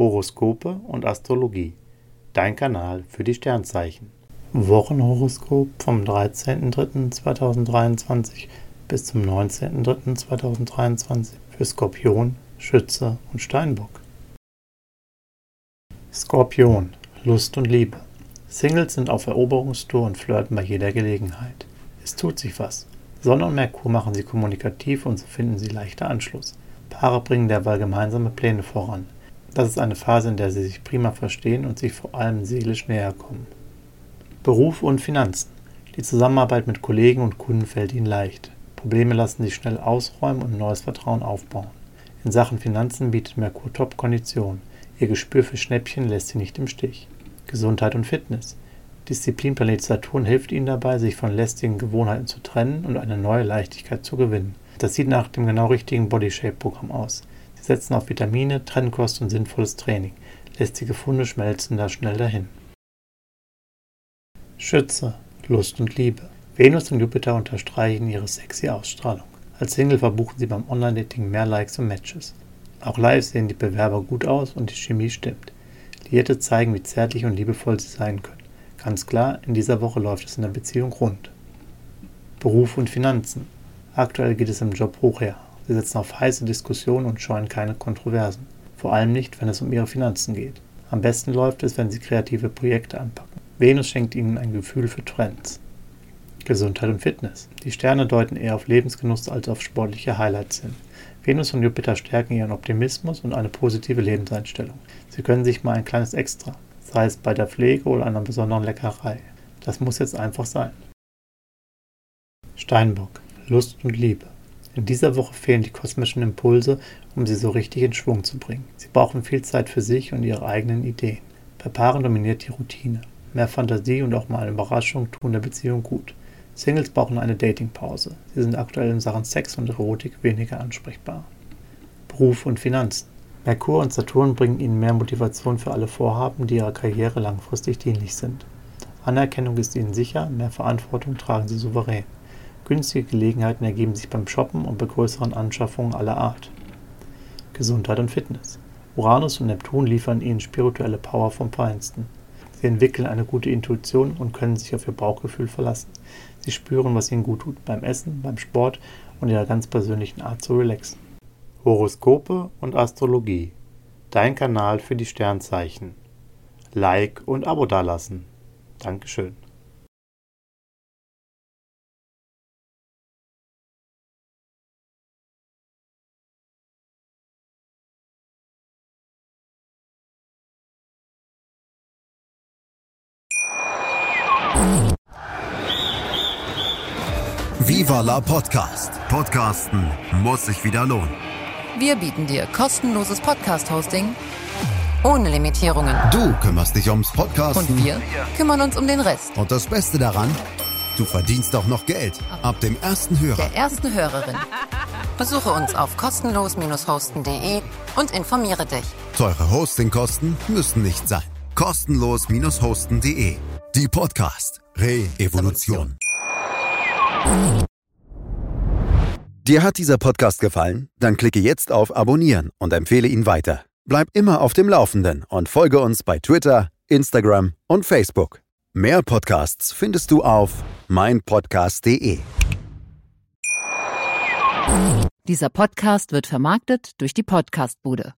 Horoskope und Astrologie. Dein Kanal für die Sternzeichen. Wochenhoroskop vom 13.03.2023 bis zum 19.03.2023 für Skorpion, Schütze und Steinbock. Skorpion, Lust und Liebe. Singles sind auf Eroberungstour und flirten bei jeder Gelegenheit. Es tut sich was. Sonne und Merkur machen sie kommunikativ und so finden sie leichter Anschluss. Paare bringen derweil gemeinsame Pläne voran. Das ist eine Phase, in der sie sich prima verstehen und sich vor allem seelisch näher kommen. Beruf und Finanzen. Die Zusammenarbeit mit Kollegen und Kunden fällt ihnen leicht. Probleme lassen sich schnell ausräumen und neues Vertrauen aufbauen. In Sachen Finanzen bietet Merkur Top-Konditionen. Ihr Gespür für Schnäppchen lässt sie nicht im Stich. Gesundheit und Fitness. Disziplinplanet Saturn hilft ihnen dabei, sich von lästigen Gewohnheiten zu trennen und eine neue Leichtigkeit zu gewinnen. Das sieht nach dem genau richtigen Bodyshape-Programm aus. Sie setzen auf Vitamine, Trennkost und sinnvolles Training. Lästige Funde schmelzen da schnell dahin. Schütze, Lust und Liebe. Venus und Jupiter unterstreichen ihre sexy Ausstrahlung. Als Single verbuchen sie beim Online-Dating mehr Likes und Matches. Auch live sehen die Bewerber gut aus und die Chemie stimmt. Liierte zeigen, wie zärtlich und liebevoll sie sein können. Ganz klar, in dieser Woche läuft es in der Beziehung rund. Beruf und Finanzen. Aktuell geht es im Job hoch her. Sie setzen auf heiße Diskussionen und scheuen keine Kontroversen. Vor allem nicht, wenn es um ihre Finanzen geht. Am besten läuft es, wenn sie kreative Projekte anpacken. Venus schenkt ihnen ein Gefühl für Trends. Gesundheit und Fitness. Die Sterne deuten eher auf Lebensgenuss als auf sportliche Highlights hin. Venus und Jupiter stärken ihren Optimismus und eine positive Lebenseinstellung. Sie können sich mal ein kleines Extra, sei es bei der Pflege oder einer besonderen Leckerei. Das muss jetzt einfach sein. Steinbock, Lust und Liebe. In dieser Woche fehlen die kosmischen Impulse, um sie so richtig in Schwung zu bringen. Sie brauchen viel Zeit für sich und ihre eigenen Ideen. Bei Paaren dominiert die Routine. Mehr Fantasie und auch mal eine Überraschung tun der Beziehung gut. Singles brauchen eine Datingpause. Sie sind aktuell in Sachen Sex und Erotik weniger ansprechbar. Beruf und Finanzen. Merkur und Saturn bringen ihnen mehr Motivation für alle Vorhaben, die ihrer Karriere langfristig dienlich sind. Anerkennung ist ihnen sicher, mehr Verantwortung tragen sie souverän. Günstige Gelegenheiten ergeben sich beim Shoppen und bei größeren Anschaffungen aller Art. Gesundheit und Fitness. Uranus und Neptun liefern ihnen spirituelle Power vom Feinsten. Sie entwickeln eine gute Intuition und können sich auf ihr Bauchgefühl verlassen. Sie spüren, was ihnen gut tut, beim Essen, beim Sport und ihrer ganz persönlichen Art zu relaxen. Horoskope und Astrologie. Dein Kanal für die Sternzeichen. Like und Abo dalassen. Dankeschön. Viva la Podcast. Podcasten muss sich wieder lohnen. Wir bieten dir kostenloses Podcast-Hosting ohne Limitierungen. Du kümmerst dich ums Podcasten. Und wir kümmern uns um den Rest. Und das Beste daran, du verdienst auch noch Geld. Ab dem ersten Hörer. Der ersten Hörerin. Besuche uns auf kostenlos-hosten.de und informiere dich. Teure Hostingkosten müssen nicht sein. Kostenlos-hosten.de. Die Podcast Re-Evolution. Dir hat dieser Podcast gefallen? Dann klicke jetzt auf Abonnieren und empfehle ihn weiter. Bleib immer auf dem Laufenden und folge uns bei Twitter, Instagram und Facebook. Mehr Podcasts findest du auf meinpodcast.de. Dieser Podcast wird vermarktet durch die Podcastbude.